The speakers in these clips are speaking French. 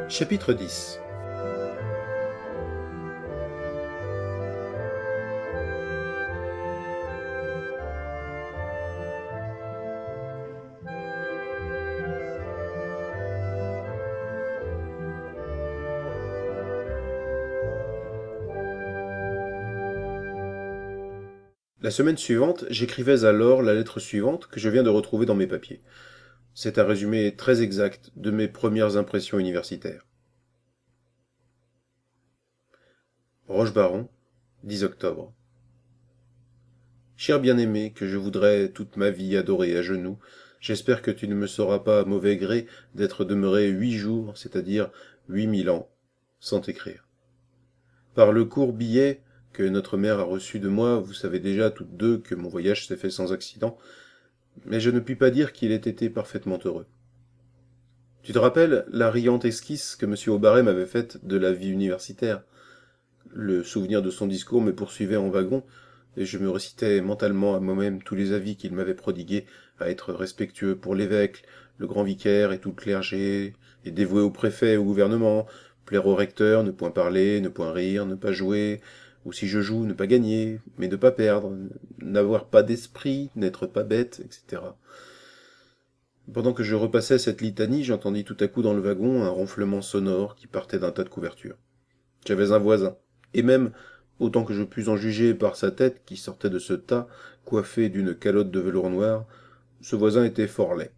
Chapitre 10. La semaine suivante, j'écrivais alors la lettre suivante que je viens de retrouver dans mes papiers. C'est un résumé très exact de mes premières impressions universitaires. Rochebaron, 10 octobre. Cher bien-aimé, que je voudrais toute ma vie adorer à genoux, j'espère que tu ne me sauras pas mauvais gré d'être demeuré 8 jours, c'est-à-dire 8000 ans, sans t'écrire. Par le court billet que notre mère a reçu de moi, vous savez déjà toutes deux que mon voyage s'est fait sans accident, mais je ne puis pas dire qu'il ait été parfaitement heureux. Tu te rappelles la riante esquisse que M. Aubaret m'avait faite de la vie universitaire? Le souvenir de son discours me poursuivait en wagon, et je me récitais mentalement à moi-même tous les avis qu'il m'avait prodigués à être respectueux pour l'évêque, le grand vicaire et tout le clergé, et dévoué au préfet et au gouvernement, plaire au recteur, ne point parler, ne point rire, ne pas jouer, ou si je joue, ne pas gagner, mais ne pas perdre, n'avoir pas d'esprit, n'être pas bête, etc. Pendant que je repassais cette litanie, j'entendis tout à coup dans le wagon un ronflement sonore qui partait d'un tas de couvertures. J'avais un voisin, et même, autant que je pus en juger par sa tête qui sortait de ce tas, coiffée d'une calotte de velours noir, ce voisin était fort laid.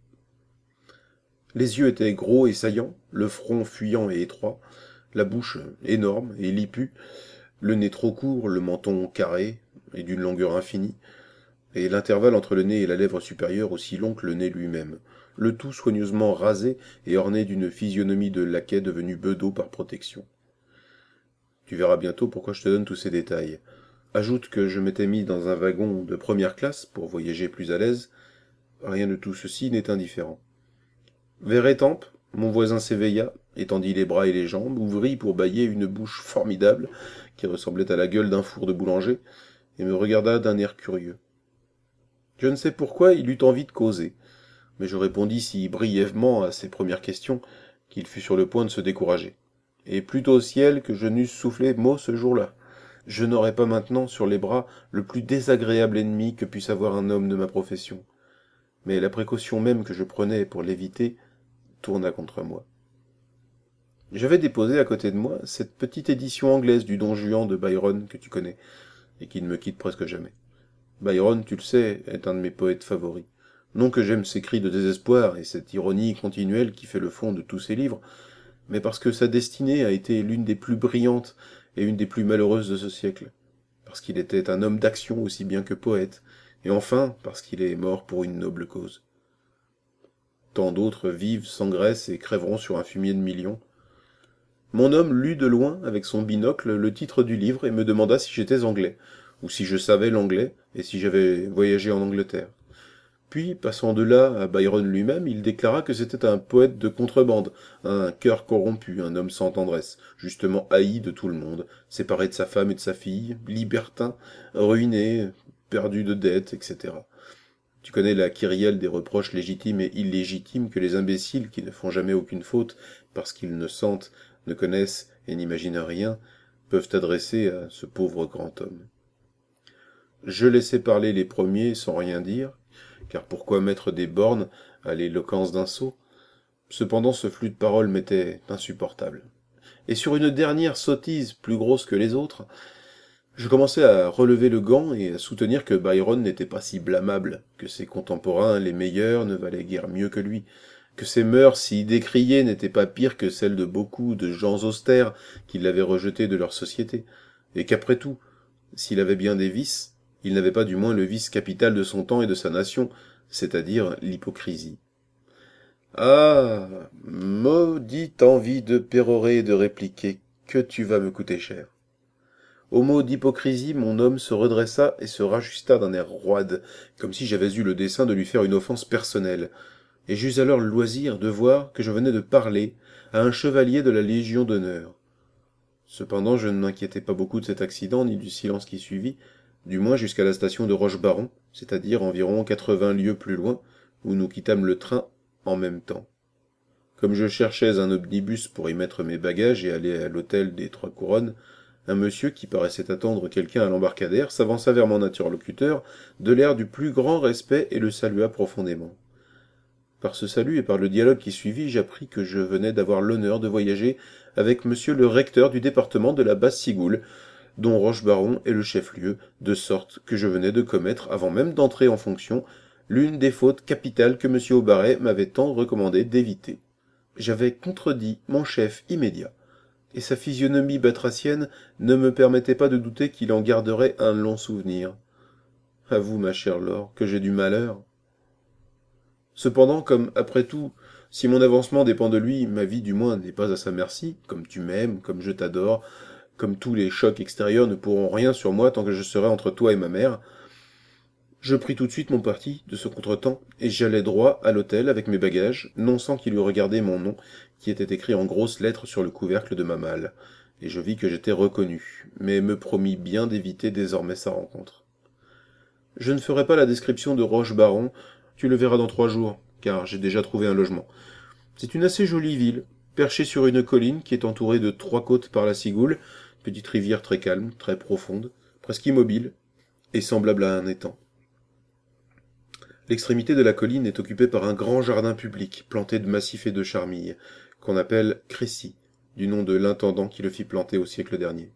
Les yeux étaient gros et saillants, le front fuyant et étroit, la bouche énorme et lipue, le nez trop court, le menton carré et d'une longueur infinie, et l'intervalle entre le nez et la lèvre supérieure aussi long que le nez lui-même, le tout soigneusement rasé et orné d'une physionomie de laquais devenu bedeau par protection. Tu verras bientôt pourquoi je te donne tous ces détails. Ajoute que je m'étais mis dans un wagon de première classe pour voyager plus à l'aise. Rien de tout ceci n'est indifférent. Vers Étampes, mon voisin s'éveilla, étendit les bras et les jambes, ouvrit pour bâiller une bouche formidable, qui ressemblait à la gueule d'un four de boulanger, et me regarda d'un air curieux. Je ne sais pourquoi il eut envie de causer, mais je répondis si brièvement à ses premières questions qu'il fut sur le point de se décourager. Et plutôt au ciel que je n'eusse soufflé mot ce jour-là. Je n'aurais pas maintenant sur les bras le plus désagréable ennemi que puisse avoir un homme de ma profession. Mais la précaution même que je prenais pour l'éviter tourna contre moi. J'avais déposé à côté de moi cette petite édition anglaise du Don Juan de Byron que tu connais, et qui ne me quitte presque jamais. Byron, tu le sais, est un de mes poètes favoris. Non que j'aime ses cris de désespoir et cette ironie continuelle qui fait le fond de tous ses livres, mais parce que sa destinée a été l'une des plus brillantes et une des plus malheureuses de ce siècle, parce qu'il était un homme d'action aussi bien que poète, et enfin parce qu'il est mort pour une noble cause. Tant d'autres vivent, s'engraissent et crèveront sur un fumier de millions. Mon homme lut de loin, avec son binocle, le titre du livre et me demanda si j'étais anglais, ou si je savais l'anglais, et si j'avais voyagé en Angleterre. Puis, passant de là à Byron lui-même, il déclara que c'était un poète de contrebande, un cœur corrompu, un homme sans tendresse, justement haï de tout le monde, séparé de sa femme et de sa fille, libertin, ruiné, perdu de dettes, etc. Tu connais la kyrielle des reproches légitimes et illégitimes que les imbéciles, qui ne font jamais aucune faute, parce qu'ils ne sentent, ne connaissent et n'imaginent rien, peuvent adresser à ce pauvre grand homme. Je laissai parler les premiers sans rien dire, car pourquoi mettre des bornes à l'éloquence d'un sot? Cependant ce flux de paroles m'était insupportable. Et sur une dernière sottise plus grosse que les autres, je commençai à relever le gant et à soutenir que Byron n'était pas si blâmable, que ses contemporains, les meilleurs, ne valaient guère mieux que lui, que ses mœurs si décriées n'étaient pas pires que celles de beaucoup de gens austères qui l'avaient rejeté de leur société, et qu'après tout, s'il avait bien des vices, il n'avait pas du moins le vice capital de son temps et de sa nation, c'est-à-dire l'hypocrisie. Ah, maudite envie de pérorer et de répliquer, que tu vas me coûter cher. Au mot d'hypocrisie, mon homme se redressa et se rajusta d'un air roide, comme si j'avais eu le dessein de lui faire une offense personnelle, et j'eus alors le loisir de voir que je venais de parler à un chevalier de la Légion d'honneur. Cependant, je ne m'inquiétai pas beaucoup de cet accident ni du silence qui suivit, du moins jusqu'à la station de Rochebaron, c'est-à-dire environ 80 lieues plus loin, où nous quittâmes le train en même temps. Comme je cherchais un omnibus pour y mettre mes bagages et aller à l'hôtel des Trois Couronnes, un monsieur qui paraissait attendre quelqu'un à l'embarcadère s'avança vers mon interlocuteur de l'air du plus grand respect et le salua profondément. Par ce salut et par le dialogue qui suivit, j'appris que je venais d'avoir l'honneur de voyager avec monsieur le recteur du département de la Basse-Cigoule, dont Rochebaron est le chef-lieu, de sorte que je venais de commettre, avant même d'entrer en fonction, l'une des fautes capitales que monsieur Aubaret m'avait tant recommandé d'éviter. J'avais contredit mon chef immédiat, et sa physionomie batracienne ne me permettait pas de douter qu'il en garderait un long souvenir. Avoue, ma chère Laure, que j'ai du malheur. Cependant, comme, après tout, si mon avancement dépend de lui, ma vie du moins n'est pas à sa merci, comme tu m'aimes, comme je t'adore, comme tous les chocs extérieurs ne pourront rien sur moi tant que je serai entre toi et ma mère, je pris tout de suite mon parti de ce contretemps, et j'allai droit à l'hôtel avec mes bagages, non sans qu'il eût regardé mon nom, qui était écrit en grosses lettres sur le couvercle de ma malle, et je vis que j'étais reconnu, mais me promis bien d'éviter désormais sa rencontre. Je ne ferai pas la description de Rochebaron, tu le verras dans 3 jours, car j'ai déjà trouvé un logement. C'est une assez jolie ville, perchée sur une colline qui est entourée de 3 côtes par la Cigoule, petite rivière très calme, très profonde, presque immobile, et semblable à un étang. L'extrémité de la colline est occupée par un grand jardin public, planté de massifs et de charmilles, qu'on appelle Crécy, du nom de l'intendant qui le fit planter au siècle dernier.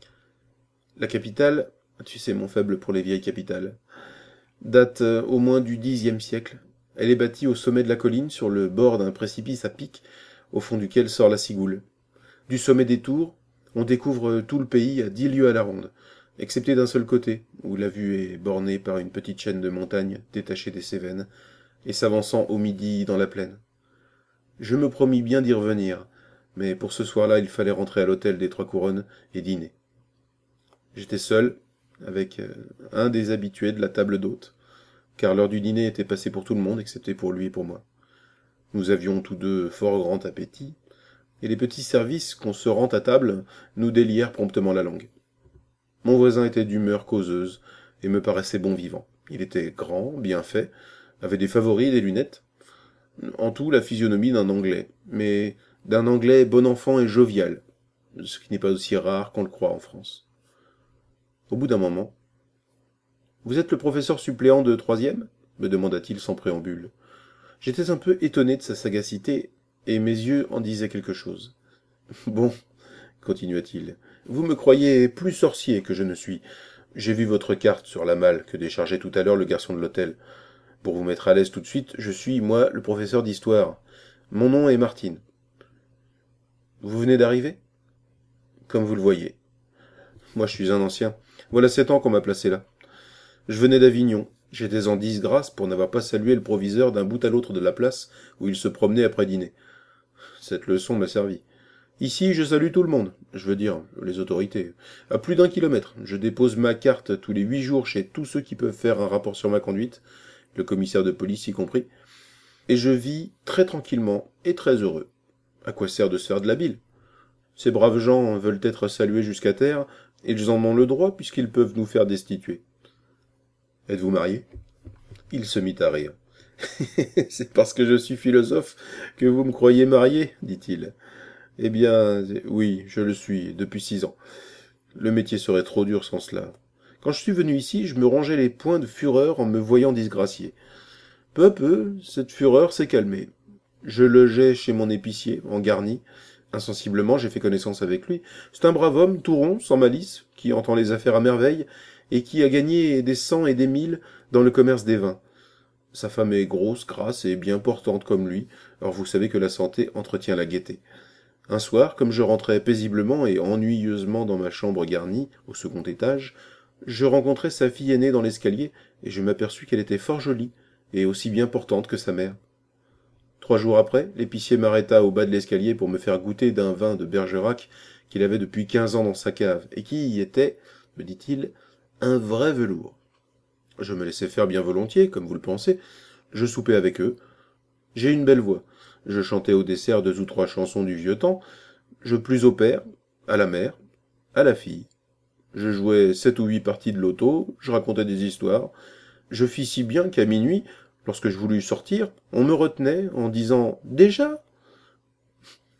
La capitale, tu sais mon faible pour les vieilles capitales, date au moins du Xe siècle. Elle est bâtie au sommet de la colline, sur le bord d'un précipice à pic, au fond duquel sort la Cigoule. Du sommet des tours, on découvre tout le pays à 10 lieues à la ronde, excepté d'un seul côté, où la vue est bornée par une petite chaîne de montagnes détachée des Cévennes, et s'avançant au midi dans la plaine. Je me promis bien d'y revenir, mais pour ce soir-là il fallait rentrer à l'hôtel des Trois Couronnes et dîner. J'étais seul, avec un des habitués de la table d'hôte, car l'heure du dîner était passée pour tout le monde, excepté pour lui et pour moi. Nous avions tous deux fort grand appétit, et les petits services qu'on se rend à table nous délièrent promptement la langue. Mon voisin était d'humeur causeuse, et me paraissait bon vivant. Il était grand, bien fait, avait des favoris et des lunettes. En tout, la physionomie d'un Anglais, mais d'un Anglais bon enfant et jovial, ce qui n'est pas aussi rare qu'on le croit en France. Au bout d'un moment, « Vous êtes le professeur suppléant de 3e ?» me demanda-t-il sans préambule. J'étais un peu étonné de sa sagacité, et mes yeux en disaient quelque chose. « Bon, continua-t-il, vous me croyez plus sorcier que je ne suis. J'ai vu votre carte sur la malle que déchargeait tout à l'heure le garçon de l'hôtel. Pour vous mettre à l'aise tout de suite, je suis, moi, le professeur d'histoire. Mon nom est Martine. Vous venez d'arriver ? Comme vous le voyez. Moi, je suis un ancien. Voilà 7 ans qu'on m'a placé là. Je venais d'Avignon. J'étais en disgrâce pour n'avoir pas salué le proviseur d'un bout à l'autre de la place où il se promenait après dîner. Cette leçon m'a servi. Ici, je salue tout le monde, je veux dire, les autorités. À plus d'1 kilomètre, je dépose ma carte tous les 8 jours chez tous ceux qui peuvent faire un rapport sur ma conduite, le commissaire de police y compris, et je vis très tranquillement et très heureux. À quoi sert de se faire de la bile ? Ces braves gens veulent être salués jusqu'à terre, et ils en ont le droit puisqu'ils peuvent nous faire destituer. Êtes-vous marié ? Il se mit à rire. C'est parce que je suis philosophe que vous me croyez marié, dit-il. Eh bien, oui, je le suis, depuis 6 ans. Le métier serait trop dur sans cela. Quand je suis venu ici, je me rongeais les poings de fureur en me voyant disgracié. Peu à peu, cette fureur s'est calmée. Je logeais chez mon épicier, en Garnie. Insensiblement, j'ai fait connaissance avec lui. C'est un brave homme, tout rond, sans malice, qui entend les affaires à merveille, et qui a gagné des 100 et des 1000 dans le commerce des vins. Sa femme est grosse, grasse et bien portante comme lui, alors vous savez que la santé entretient la gaieté. Un soir, comme je rentrais paisiblement et ennuyeusement dans ma chambre garnie, au second étage, je rencontrai sa fille aînée dans l'escalier, et je m'aperçus qu'elle était fort jolie, et aussi bien portante que sa mère. 3 jours après, l'épicier m'arrêta au bas de l'escalier pour me faire goûter d'un vin de Bergerac qu'il avait depuis 15 ans dans sa cave, et qui y était, me dit-il, un vrai velours. Je me laissai faire bien volontiers, comme vous le pensez. Je soupai avec eux. J'ai une belle voix. Je chantais au dessert 2 ou 3 chansons du vieux temps. Je plus au père, à la mère, à la fille. Je jouais 7 ou 8 parties de loto, je racontais des histoires. Je fis si bien qu'à minuit, lorsque je voulus sortir, on me retenait en disant « Déjà ?»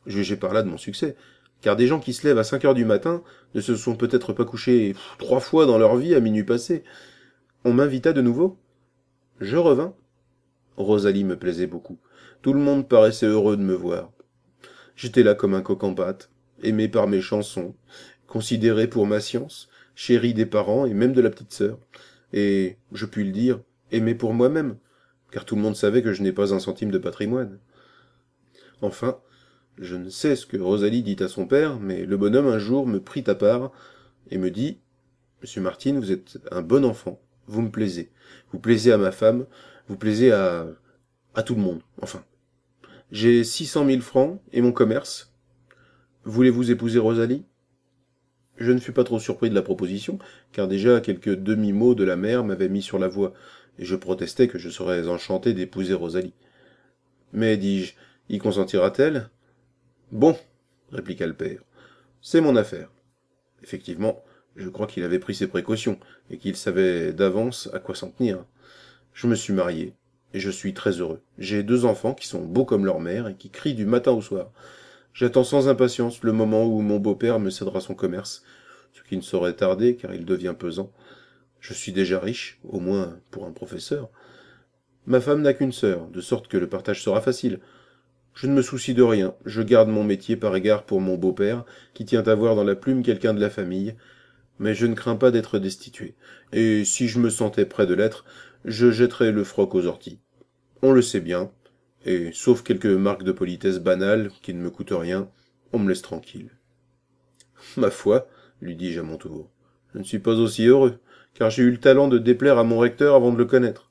Jugez par là de mon succès, car des gens qui se lèvent à 5 heures du matin ne se sont peut-être pas couchés 3 fois dans leur vie à minuit passé. On m'invita de nouveau. Je revins. Rosalie me plaisait beaucoup. Tout le monde paraissait heureux de me voir. J'étais là comme un coq en pâte, aimé par mes chansons, considéré pour ma science, chéri des parents et même de la petite sœur, et, je puis le dire, aimé pour moi-même, car tout le monde savait que je n'ai pas un centime de patrimoine. Enfin, je ne sais ce que Rosalie dit à son père, mais le bonhomme un jour me prit à part et me dit « Monsieur Martin, vous êtes un bon enfant, vous me plaisez. Vous plaisez à ma femme, vous plaisez à tout le monde, enfin. J'ai 600 000 francs et mon commerce. Voulez-vous épouser Rosalie ?» Je ne fus pas trop surpris de la proposition, car déjà quelques demi-mots de la mère m'avaient mis sur la voie, et je protestais que je serais enchanté d'épouser Rosalie. Mais, dis-je, y consentira-t-elle ? Bon, répliqua le père, c'est mon affaire. Effectivement, je crois qu'il avait pris ses précautions, et qu'il savait d'avance à quoi s'en tenir. Je me suis marié, et je suis très heureux. J'ai 2 enfants qui sont beaux comme leur mère, et qui crient du matin au soir. J'attends sans impatience le moment où mon beau-père me cédera son commerce, ce qui ne saurait tarder, car il devient pesant. Je suis déjà riche, au moins pour un professeur. Ma femme n'a qu'une sœur, de sorte que le partage sera facile. Je ne me soucie de rien, je garde mon métier par égard pour mon beau-père, qui tient à voir dans la plume quelqu'un de la famille, mais je ne crains pas d'être destitué, et si je me sentais près de l'être, je jetterais le froc aux orties. On le sait bien, et sauf quelques marques de politesse banales qui ne me coûtent rien, on me laisse tranquille. Ma foi, lui dis-je à mon tour, je ne suis pas aussi heureux, car j'ai eu le talent de déplaire à mon recteur avant de le connaître.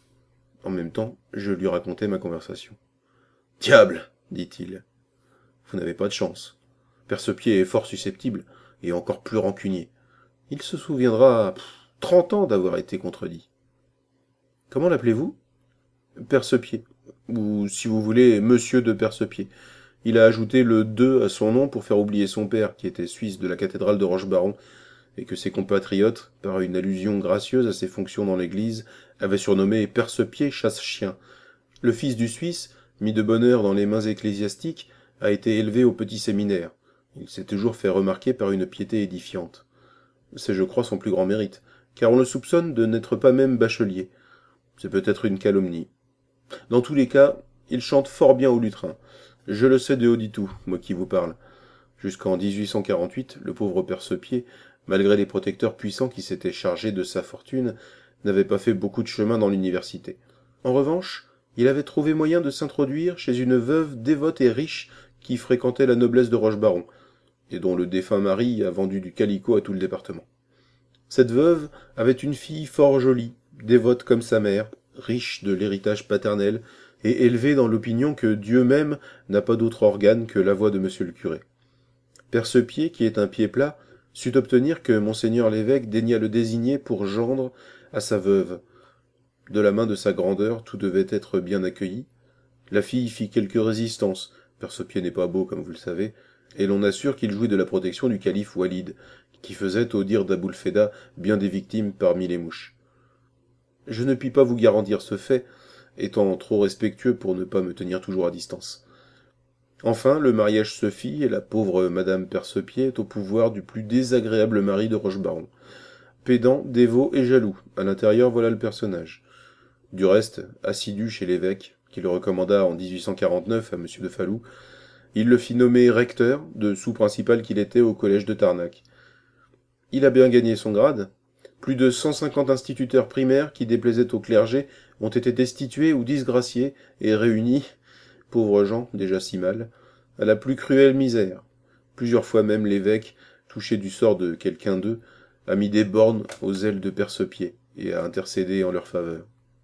En même temps, je lui racontai ma conversation. Diable, dit-il, vous n'avez pas de chance. Percepied est fort susceptible, et encore plus rancunier. Il se souviendra 30 ans d'avoir été contredit. Comment l'appelez-vous ? Percepied, ou si vous voulez, monsieur de Percepied. Il a ajouté le « de » à son nom pour faire oublier son père, qui était suisse de la cathédrale de Rochebaron, et que ses compatriotes, par une allusion gracieuse à ses fonctions dans l'église, avaient surnommé Percepied chasse-chien. Le fils du Suisse, mis de bonne heure dans les mains ecclésiastiques, a été élevé au petit séminaire. Il s'est toujours fait remarquer par une piété édifiante. C'est, je crois, son plus grand mérite, car on le soupçonne de n'être pas même bachelier. C'est peut-être une calomnie. Dans tous les cas, il chante fort bien au lutrin. Je le sais de haut du tout, moi qui vous parle. Jusqu'en 1848, le pauvre Percepied, malgré les protecteurs puissants qui s'étaient chargés de sa fortune, n'avait pas fait beaucoup de chemin dans l'université. En revanche, il avait trouvé moyen de s'introduire chez une veuve dévote et riche qui fréquentait la noblesse de Rochebaron, et dont le défunt mari a vendu du calicot à tout le département. Cette veuve avait une fille fort jolie, dévote comme sa mère, riche de l'héritage paternel, et élevée dans l'opinion que Dieu même n'a pas d'autre organe que la voix de monsieur le curé. Percepied, qui est un pied plat, sut obtenir que monseigneur l'évêque daigna le désigner pour gendre à sa veuve. De la main de sa grandeur, tout devait être bien accueilli. La fille fit quelque résistance, Percepied n'est pas beau comme vous le savez, et l'on assure qu'il jouit de la protection du calife Walid, qui faisait, au dire d'Aboulfeda, bien des victimes parmi les mouches. Je ne puis pas vous garantir ce fait, étant trop respectueux pour ne pas me tenir toujours à distance. Enfin, le mariage se fit, et la pauvre madame Percepied est au pouvoir du plus désagréable mari de Rochebaron. Pédant, dévot et jaloux, à l'intérieur voilà le personnage. Du reste, assidu chez l'évêque, qui le recommanda en 1849 à M. de Falloux, il le fit nommer recteur, de sous-principal qu'il était au collège de Tarnac. Il a bien gagné son grade. Plus de 150 instituteurs primaires qui déplaisaient au clergé ont été destitués ou disgraciés et réunis, pauvres gens, déjà si mal, à la plus cruelle misère. Plusieurs fois même l'évêque, touché du sort de quelqu'un d'eux, a mis des bornes aux ailes de Percepied et a intercédé en leur faveur.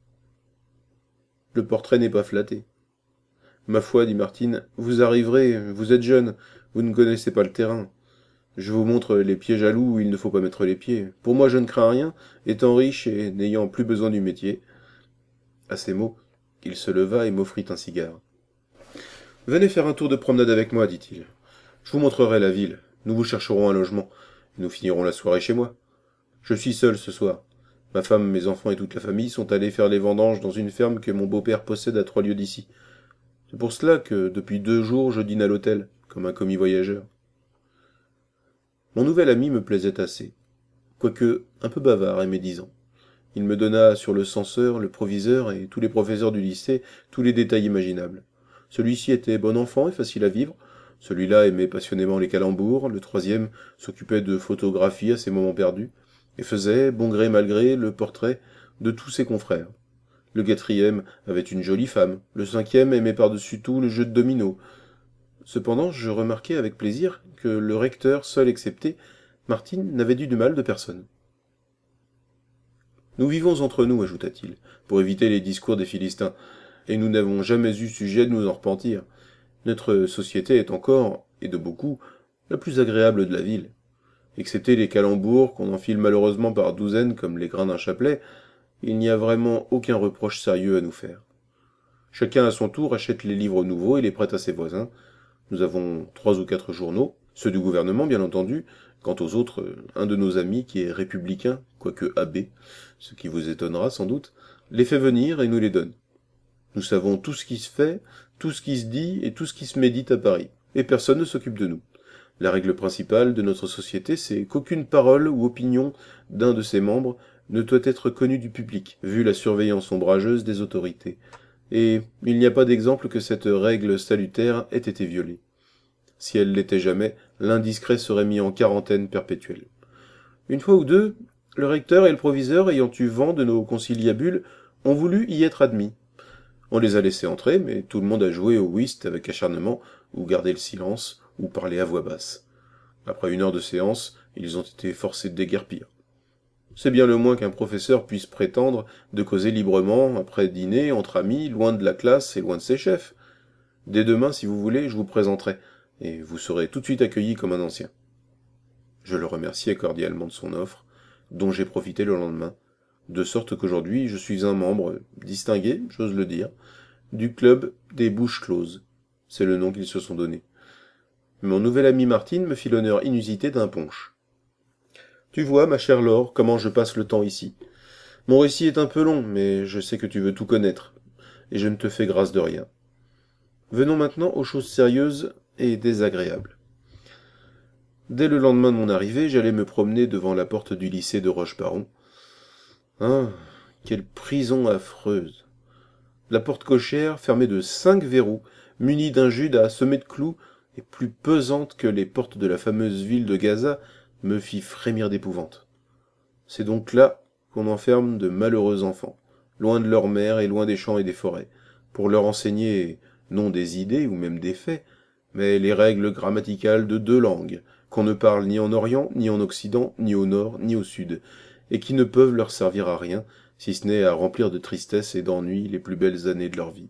Le portrait n'est pas flatté. Ma foi, dit Martine, vous arriverez, vous êtes jeune, vous ne connaissez pas le terrain. Je vous montre les pieds jaloux où il ne faut pas mettre les pieds. Pour moi, je ne crains rien, étant riche et n'ayant plus besoin du métier. À ces mots, il se leva et m'offrit un cigare. Venez faire un tour de promenade avec moi, dit-il. Je vous montrerai la ville. Nous vous chercherons un logement. Et nous finirons la soirée chez moi. Je suis seul ce soir. Ma femme, mes enfants et toute la famille sont allés faire les vendanges dans une ferme que mon beau-père possède à 3 lieues d'ici. C'est pour cela que, depuis 2 jours, je dîne à l'hôtel, comme un commis voyageur. Mon nouvel ami me plaisait assez, quoique un peu bavard et médisant. Il me donna sur le censeur, le proviseur et tous les professeurs du lycée tous les détails imaginables. Celui-ci était bon enfant et facile à vivre, celui-là aimait passionnément les calembours, le troisième s'occupait de photographie à ses moments perdus, et faisait, bon gré mal gré, le portrait de tous ses confrères. Le quatrième avait une jolie femme, le cinquième aimait par-dessus tout le jeu de dominos. Cependant, je remarquai avec plaisir que le recteur, seul excepté, Martine, n'avait dit du mal de personne. Nous vivons entre nous, ajouta-t-il, pour éviter les discours des Philistins, et nous n'avons jamais eu sujet de nous en repentir. Notre société est encore, et de beaucoup, la plus agréable de la ville. Excepté les calembours qu'on enfile malheureusement par douzaines comme les grains d'un chapelet, il n'y a vraiment aucun reproche sérieux à nous faire. Chacun à son tour achète les livres nouveaux et les prête à ses voisins. Nous avons 3 ou 4 journaux, ceux du gouvernement bien entendu. Quant aux autres, un de nos amis qui est républicain, quoique abbé, ce qui vous étonnera sans doute, les fait venir et nous les donne. Nous savons tout ce qui se fait, tout ce qui se dit et tout ce qui se médite à Paris, et personne ne s'occupe de nous. La règle principale de notre société, c'est qu'aucune parole ou opinion d'un de ses membres ne doit être connue du public, vu la surveillance ombrageuse des autorités. Et il n'y a pas d'exemple que cette règle salutaire ait été violée. Si elle l'était jamais, l'indiscret serait mis en quarantaine perpétuelle. Une fois ou deux, le recteur et le proviseur, ayant eu vent de nos conciliabules, ont voulu y être admis. On les a laissés entrer, mais tout le monde a joué au whist avec acharnement, ou gardé le silence, ou parlé à voix basse. Après 1 heure de séance, ils ont été forcés de déguerpir. C'est bien le moins qu'un professeur puisse prétendre de causer librement, après dîner, entre amis, loin de la classe et loin de ses chefs. Dès demain, si vous voulez, je vous présenterai, et vous serez tout de suite accueilli comme un ancien. Je le remerciai cordialement de son offre, dont j'ai profité le lendemain, de sorte qu'aujourd'hui je suis un membre, distingué, j'ose le dire, du club des bouches closes. C'est le nom qu'ils se sont donné. Mon nouvel ami Martine me fit l'honneur inusité d'un punch. Tu vois, ma chère Laure, comment je passe le temps ici. Mon récit est un peu long, mais je sais que tu veux tout connaître, et je ne te fais grâce de rien. Venons maintenant aux choses sérieuses et désagréables. Dès le lendemain de mon arrivée, j'allais me promener devant la porte du lycée de Rochebaron. Ah, quelle prison affreuse! La porte cochère, fermée de 5 verrous, munie d'un judas semé de clous, et plus pesante que les portes de la fameuse ville de Gaza, me fit frémir d'épouvante. C'est donc là qu'on enferme de malheureux enfants, loin de leur mère et loin des champs et des forêts, pour leur enseigner non des idées ou même des faits, mais les règles grammaticales de 2 langues, qu'on ne parle ni en Orient, ni en Occident, ni au Nord, ni au Sud, et qui ne peuvent leur servir à rien, si ce n'est à remplir de tristesse et d'ennui les plus belles années de leur vie.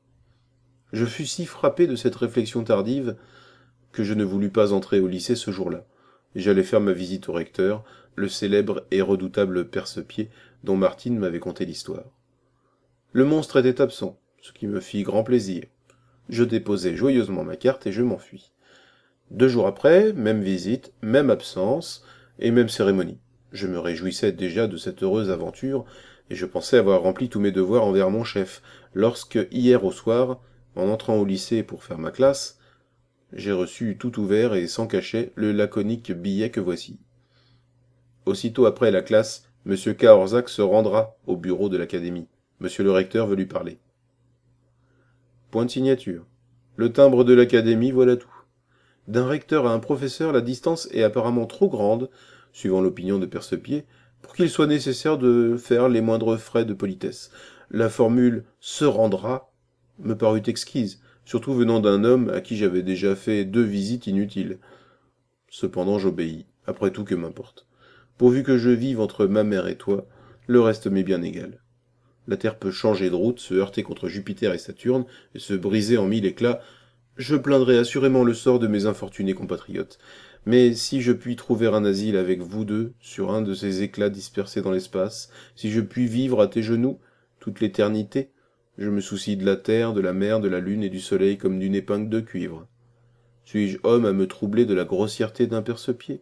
Je fus si frappé de cette réflexion tardive que je ne voulus pas entrer au lycée ce jour-là. J'allais faire ma visite au recteur, le célèbre et redoutable perce-pied dont Martine m'avait conté l'histoire. Le monstre était absent, ce qui me fit grand plaisir. Je déposai joyeusement ma carte et je m'enfuis. 2 jours après, même visite, même absence, et même cérémonie. Je me réjouissais déjà de cette heureuse aventure, et je pensais avoir rempli tous mes devoirs envers mon chef, lorsque, hier au soir, en entrant au lycée pour faire ma classe, j'ai reçu tout ouvert et sans cachet le laconique billet que voici. Aussitôt après la classe, M. Caorzac se rendra au bureau de l'académie. Monsieur le recteur veut lui parler. Point de signature. Le timbre de l'académie, voilà tout. D'un recteur à un professeur, la distance est apparemment trop grande, suivant l'opinion de Percepied, pour qu'il soit nécessaire de faire les moindres frais de politesse. La formule « se rendra » me parut exquise, surtout venant d'un homme à qui j'avais déjà fait 2 visites inutiles. Cependant j'obéis, après tout que m'importe. Pourvu que je vive entre ma mère et toi, le reste m'est bien égal. La Terre peut changer de route, se heurter contre Jupiter et Saturne, et se briser en 1000 éclats. Je plaindrai assurément le sort de mes infortunés compatriotes. Mais si je puis trouver un asile avec vous deux, sur un de ces éclats dispersés dans l'espace, si je puis vivre à tes genoux, toute l'éternité, je me soucie de la terre, de la mer, de la lune et du soleil comme d'une épingle de cuivre. Suis-je homme à me troubler de la grossièreté d'un perce-pied?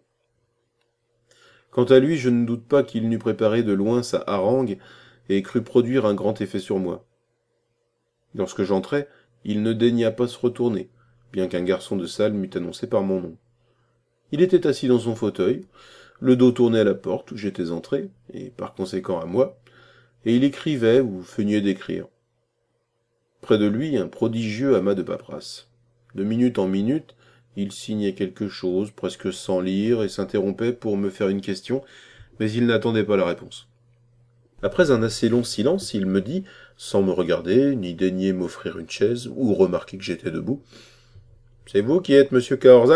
Quant à lui, je ne doute pas qu'il n'eût préparé de loin sa harangue et crut produire un grand effet sur moi. Lorsque j'entrai, Il ne daigna pas se retourner, bien qu'un garçon de salle m'eût annoncé par mon nom. Il était assis dans son fauteuil, le dos tourné à la porte où j'étais entré, et par conséquent à moi, et il écrivait ou feignait d'écrire. Près de lui, un prodigieux amas de paperasse. De minute en minute, il signait quelque chose, presque sans lire, et s'interrompait pour me faire une question, mais il n'attendait pas la réponse. Après un assez long silence, il me dit, sans me regarder, ni daigner m'offrir une chaise, ou remarquer que j'étais debout, « C'est vous qui êtes monsieur Caorzac ?»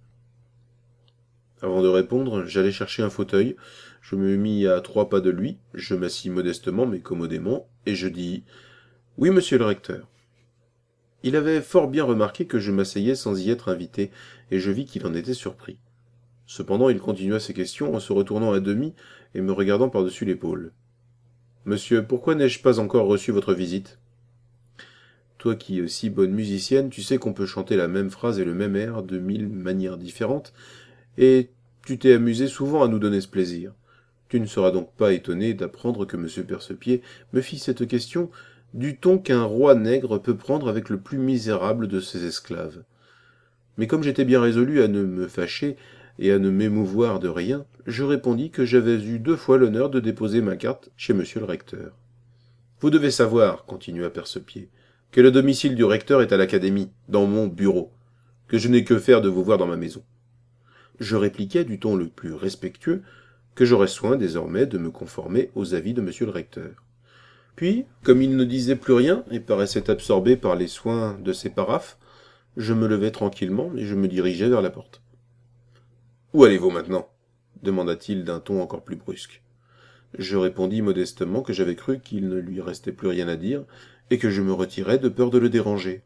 Avant de répondre, j'allais chercher un fauteuil, je me mis à 3 pas de lui, je m'assis modestement mais commodément, et je dis « Oui, monsieur le recteur. » Il avait fort bien remarqué que je m'asseyais sans y être invité, et je vis qu'il en était surpris. Cependant, il continua ses questions en se retournant à demi et me regardant par-dessus l'épaule. « Monsieur, pourquoi n'ai-je pas encore reçu votre visite ?» Toi qui es si bonne musicienne, tu sais qu'on peut chanter la même phrase et le même air de 1000 manières différentes, et tu t'es amusé souvent à nous donner ce plaisir. Tu ne seras donc pas étonné d'apprendre que M. Percepied me fit cette question du ton qu'un roi nègre peut prendre avec le plus misérable de ses esclaves. Mais comme j'étais bien résolu à ne me fâcher et à ne m'émouvoir de rien, je répondis que j'avais eu 2 fois l'honneur de déposer ma carte chez M. le recteur. « Vous devez savoir, continua Percepied, que le domicile du recteur est à l'académie, dans mon bureau, que je n'ai que faire de vous voir dans ma maison. » Je répliquai du ton le plus respectueux que j'aurais soin désormais de me conformer aux avis de M. le recteur. Puis, comme il ne disait plus rien et paraissait absorbé par les soins de ses paraphes, je me levai tranquillement et je me dirigeai vers la porte. « Où allez-vous maintenant » demanda-t-il d'un ton encore plus brusque. Je répondis modestement que j'avais cru qu'il ne lui restait plus rien à dire et que je me retirais de peur de le déranger.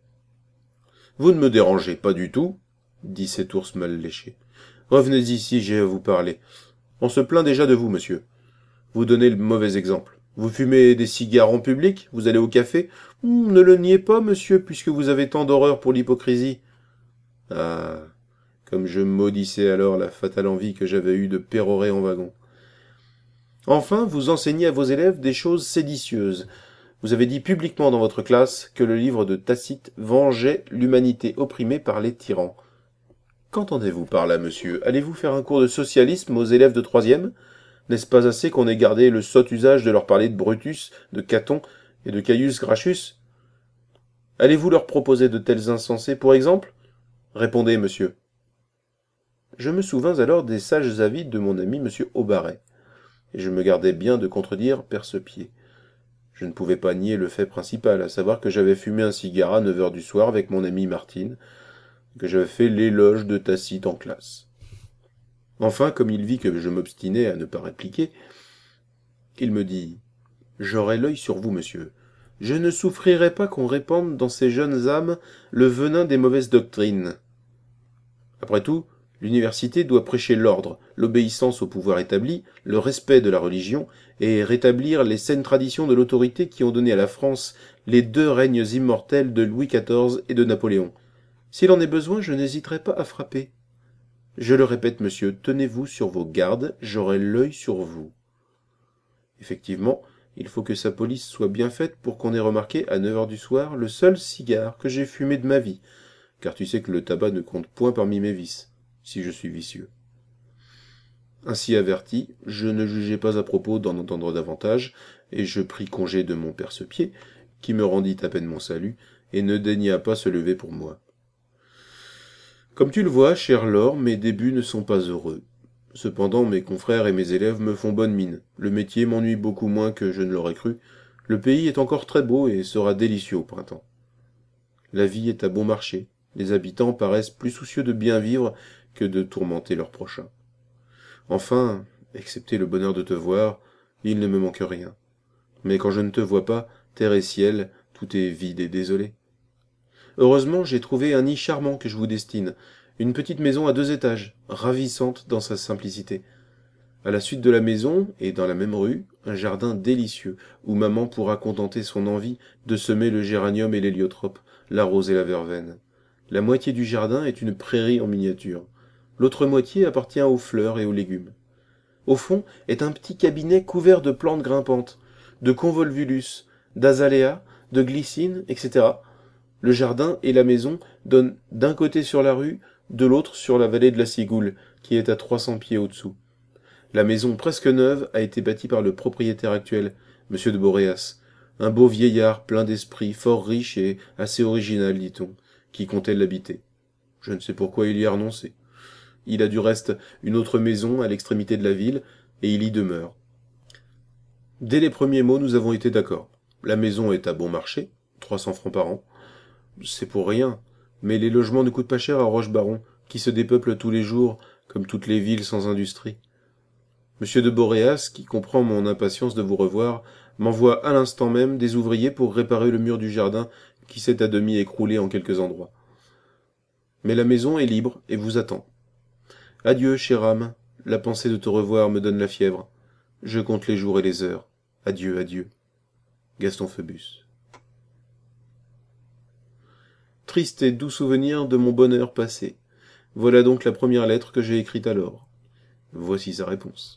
« Vous ne me dérangez pas du tout, » dit cet ours mal léché. « Revenez ici, j'ai à vous parler. On se plaint déjà de vous, monsieur. Vous donnez le mauvais exemple. Vous fumez des cigares en public, vous allez au café. Ne le niez pas, monsieur, puisque vous avez tant d'horreur pour l'hypocrisie. » Ah, comme je maudissais alors la fatale envie que j'avais eue de pérorer en wagon. « Enfin, vous enseignez à vos élèves des choses séditieuses. Vous avez dit publiquement dans votre classe que le livre de Tacite vengeait l'humanité opprimée par les tyrans. Qu'entendez-vous par là, monsieur? Allez-vous faire un cours de socialisme aux élèves de 3e? N'est-ce pas assez qu'on ait gardé le sot usage de leur parler de Brutus, de Caton et de Caius Gracchus? Allez-vous leur proposer de tels insensés, pour exemple? Répondez, monsieur. » Je me souvins alors des sages avis de mon ami monsieur Aubaret, et je me gardais bien de contredire Percepied. Je ne pouvais pas nier le fait principal, à savoir que j'avais fumé un cigare à 9 heures du soir avec mon ami Martine, que j'avais fait l'éloge de Tacite en classe. Enfin, comme il vit que je m'obstinais à ne pas répliquer, il me dit « J'aurai l'œil sur vous, monsieur. Je ne souffrirai pas qu'on répande dans ces jeunes âmes le venin des mauvaises doctrines. Après tout, l'université doit prêcher l'ordre, l'obéissance au pouvoir établi, le respect de la religion, et rétablir les saines traditions de l'autorité qui ont donné à la France les 2 règnes immortels de Louis XIV et de Napoléon. S'il en est besoin, je n'hésiterai pas à frapper. Je le répète, monsieur, tenez-vous sur vos gardes, j'aurai l'œil sur vous. » Effectivement, il faut que sa police soit bien faite pour qu'on ait remarqué à 9 heures du soir le seul cigare que j'ai fumé de ma vie, car tu sais que le tabac ne compte point parmi mes vices, si je suis vicieux. Ainsi averti, je ne jugeai pas à propos d'en entendre davantage, et je pris congé de mon percepied, qui me rendit à peine mon salut, et ne daigna pas se lever pour moi. Comme tu le vois, cher Laure, mes débuts ne sont pas heureux. Cependant, mes confrères et mes élèves me font bonne mine. Le métier m'ennuie beaucoup moins que je ne l'aurais cru. Le pays est encore très beau et sera délicieux au printemps. La vie est à bon marché. Les habitants paraissent plus soucieux de bien vivre que de tourmenter leurs prochains. Enfin, excepté le bonheur de te voir, il ne me manque rien. Mais quand je ne te vois pas, terre et ciel, tout est vide et désolé. Heureusement, j'ai trouvé un nid charmant que je vous destine, une petite maison à 2 étages, ravissante dans sa simplicité. À la suite de la maison, et dans la même rue, un jardin délicieux, où maman pourra contenter son envie de semer le géranium et l'héliotrope, la rose et la verveine. La moitié du jardin est une prairie en miniature. L'autre moitié appartient aux fleurs et aux légumes. Au fond est un petit cabinet couvert de plantes grimpantes, de convolvulus, d'azalea, de glycines, etc., Le jardin et la maison donnent d'un côté sur la rue, de l'autre sur la vallée de la Cigoule, qui est à 300 pieds au-dessous. La maison presque neuve a été bâtie par le propriétaire actuel, M. de Boréas, un beau vieillard plein d'esprit, fort riche et assez original, dit-on, qui comptait l'habiter. Je ne sais pourquoi il y a renoncé. Il a du reste une autre maison à l'extrémité de la ville, et il y demeure. Dès les premiers mots, nous avons été d'accord. La maison est à bon marché, 300 francs par an. C'est pour rien, mais les logements ne coûtent pas cher à Rochebaron, qui se dépeuple tous les jours, comme toutes les villes sans industrie. Monsieur de Boréas, qui comprend mon impatience de vous revoir, m'envoie à l'instant même des ouvriers pour réparer le mur du jardin qui s'est à demi écroulé en quelques endroits. Mais la maison est libre et vous attend. Adieu, chère âme, la pensée de te revoir me donne la fièvre. Je compte les jours et les heures. Adieu, adieu. Gaston Phoebus. Triste et doux souvenir de mon bonheur passé. Voilà donc la première lettre que j'ai écrite alors. Voici sa réponse.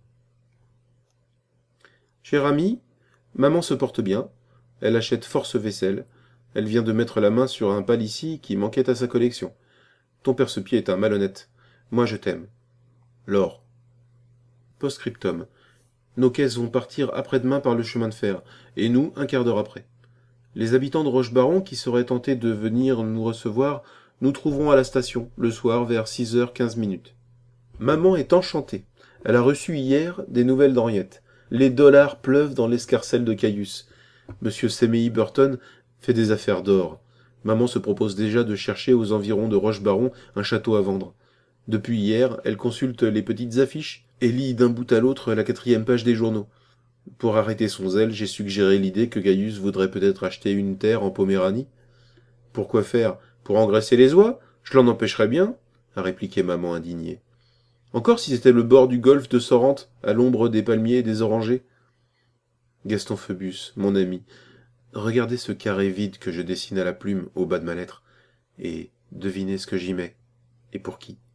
Cher ami, maman se porte bien. Elle achète force vaisselle. Elle vient de mettre la main sur un palissy qui manquait à sa collection. Ton perce-pied est un malhonnête. Moi je t'aime. Laure. Post-scriptum. Nos caisses vont partir après-demain par le chemin de fer, et nous un quart d'heure après. Les habitants de Rochebaron qui seraient tentés de venir nous recevoir nous trouveront à la station, le soir vers 6h15. Maman est enchantée. Elle a reçu hier des nouvelles d'Henriette. Les dollars pleuvent dans l'escarcelle de Caius. Monsieur Séméi Burton fait des affaires d'or. Maman se propose déjà de chercher aux environs de Rochebaron un château à vendre. Depuis hier, elle consulte les petites affiches et lit d'un bout à l'autre la 4e page des journaux. Pour arrêter son zèle, j'ai suggéré l'idée que Caius voudrait peut-être acheter une terre en Poméranie. Pourquoi faire? Pour engraisser les oies? Je l'en empêcherais bien, a répliqué maman indignée. Encore si c'était le bord du golfe de Sorrente, à l'ombre des palmiers et des orangers. Gaston Phoebus, mon ami, regardez ce carré vide que je dessine à la plume au bas de ma lettre, et devinez ce que j'y mets, et pour qui.